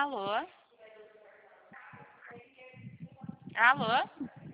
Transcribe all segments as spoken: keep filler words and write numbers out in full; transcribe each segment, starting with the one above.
Alô? Alô?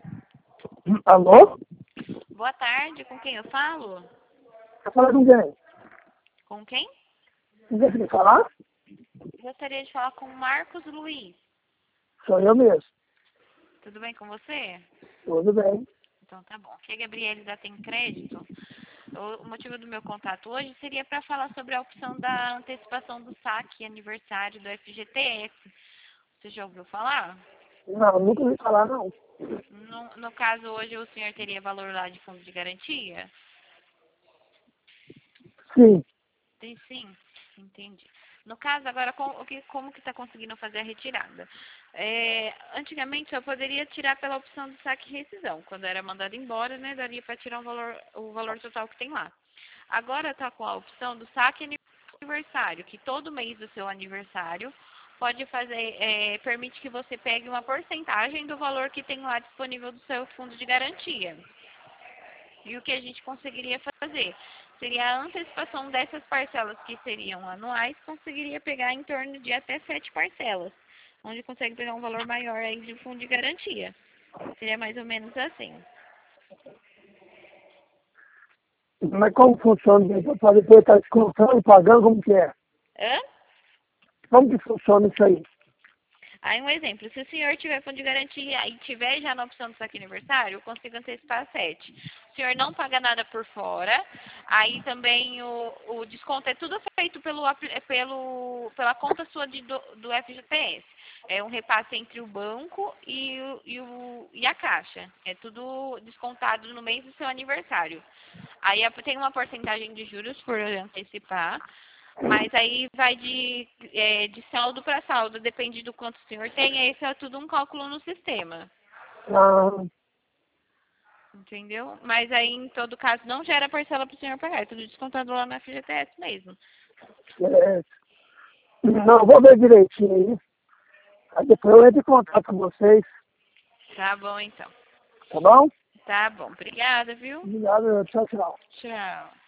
Alô? Boa tarde, com quem eu falo? Tá falando com quem? Com quem? Não quer me falar? Gostaria de falar com o Marcos Luiz. Sou eu mesmo. Tudo bem com você? Tudo bem. Então tá bom. Aqui é a Gabriele da Tem Crédito. O motivo do meu contato hoje seria para falar sobre a opção da antecipação do saque aniversário do F G T S. Você já ouviu falar? Não, nunca ouvi falar, não. No, no caso, hoje o senhor teria valor lá de fundo de garantia? Sim. Tem sim, entendi. No caso, agora, com, o que, como que está conseguindo fazer a retirada? É, antigamente, eu poderia tirar pela opção do saque e rescisão. Quando era mandado embora, né, daria para tirar o valor, o valor total que tem lá. Agora está com a opção do saque e aniversário, que todo mês do seu aniversário pode fazer, é, permite que você pegue uma porcentagem do valor que tem lá disponível do seu fundo de garantia. E o que a gente conseguiria fazer? Seria a antecipação dessas parcelas que seriam anuais, conseguiria pegar em torno de até sete parcelas, onde consegue pegar um valor maior aí de fundo de garantia. Seria mais ou menos assim. Mas como funciona? Para depois estar descontando, pagando, como que é? Hã? Como que funciona isso aí? Aí um exemplo, se o senhor tiver fundo de garantia e tiver já na opção do saque aniversário, eu consigo antecipar sete. O senhor não paga nada por fora, aí também o, o desconto é tudo feito pelo, pelo, pela conta sua de, do, do F G T S. É um repasse entre o banco e, o, e, o, e a caixa. É tudo descontado no mês do seu aniversário. Aí tem uma porcentagem de juros por antecipar. Mas aí vai de, é, de saldo para saldo, depende do quanto o senhor tem, esse é tudo um cálculo no sistema, Ah, entendeu? Mas aí, em todo caso, não gera parcela para o senhor pagar, é tudo descontado lá na F G T S mesmo. é. Não, vou ver direitinho aí. Aí depois eu entro em contato com vocês. Tá bom, então. Tá bom? Tá bom, obrigada, viu? Obrigado. Tchau, tchau. Tchau.